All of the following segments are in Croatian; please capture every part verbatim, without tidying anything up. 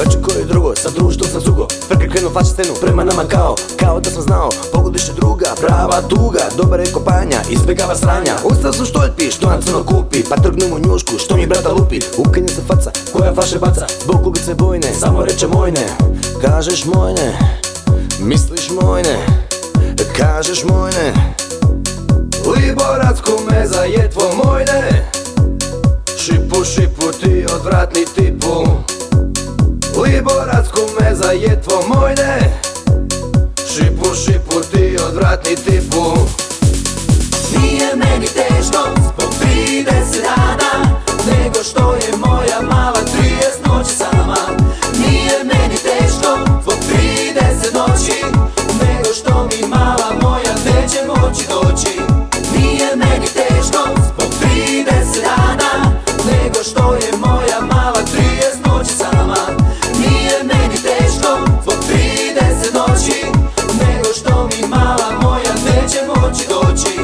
Veću koji drugo, sa društvom sam zugo. Frke krenu faša scenu, prema nama kao Kao da sam znao, pogodiš je druga. Prava tuga, dobar je kopanja, izbjegava sranja. Ustao sam štoljpi, što na crno kupi, pa trgnu mu njušku, što mi brata lupi. Ukanje se faca, koja flaše baca, zbog kugice bojne, samo reče mojne. Kažeš mojne, misliš mojne, kažeš mojne. Liboracku meza je tvo mojne. Šipu, šipu ti odvratni tipu. Liboracku meza je tvo mojne. Šipu, šipu ti odvratni tipu. Nije meni teško zbog trideset dana, nego što je moja mala trideset noći sama. Nije meni teško zbog trideset noći, nego što mi mala moja neće moći doći. Nije meni teško zbog trideset dana, nego što je moja mala trideset noći sama. Nije meni teško zbog trideset noći, nego što mi mala moja neće moći doći.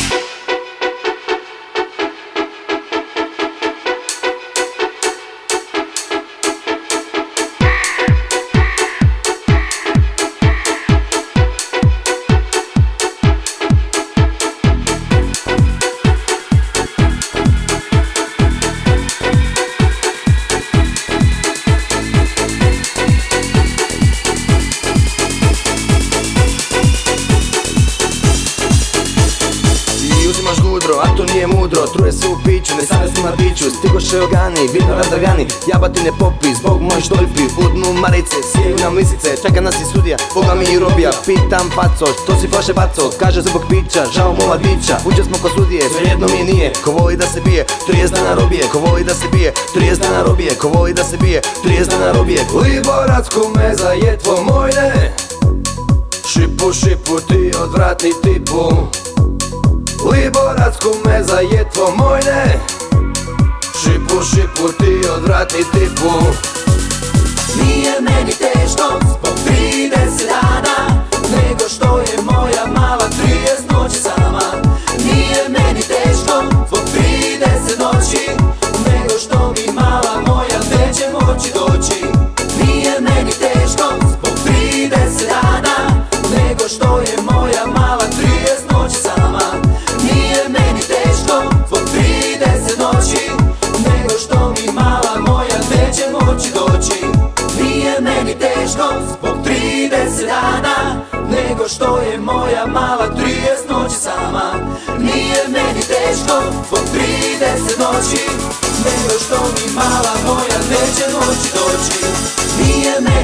Uzimaš gudro, a to nije mudro. Truje se u piću, ne same su na biću. Stigoše ogani, vino razdragani. Jabatine popi, zbog moj štolpi. Udnu marice, sijaju nam lisice. Čeka nas i sudija, boga mi i robija. Pitam faco, što si flaše baco? Kaže zbog pića, žao mola bića. Uđe smo ko sudije, svejedno mi nije. Ko voli da se bije, trideset dana robije. Ko voli da se bije, trideset dana robije. Ko voli da se bije, trideset dana robije. Liboracku meza je tvo mojne. Šipu, šipu ti odvratni tipu. Liboracku meza je tvo mojne. Šipu, šipu ti odvratni tipu. Nije meni teško zbog trideset dana, nego što je moja mala trideset noći sama. Nije meni teško zbog trideset noći, nego što mi mala moja neće moći doći. Nije meni teško zbog trideset dana, nego što je moja mala trideset noći sama. Nije meni teško zbog trideset noći, nego što mi mala moja neće moći doći. Nije meni teško zbog trideset dana, nego što je moja mala trideset noći sama. Nije meni teško zbog trideset noći, nego što mi mala moja neće moći doći. Nije meni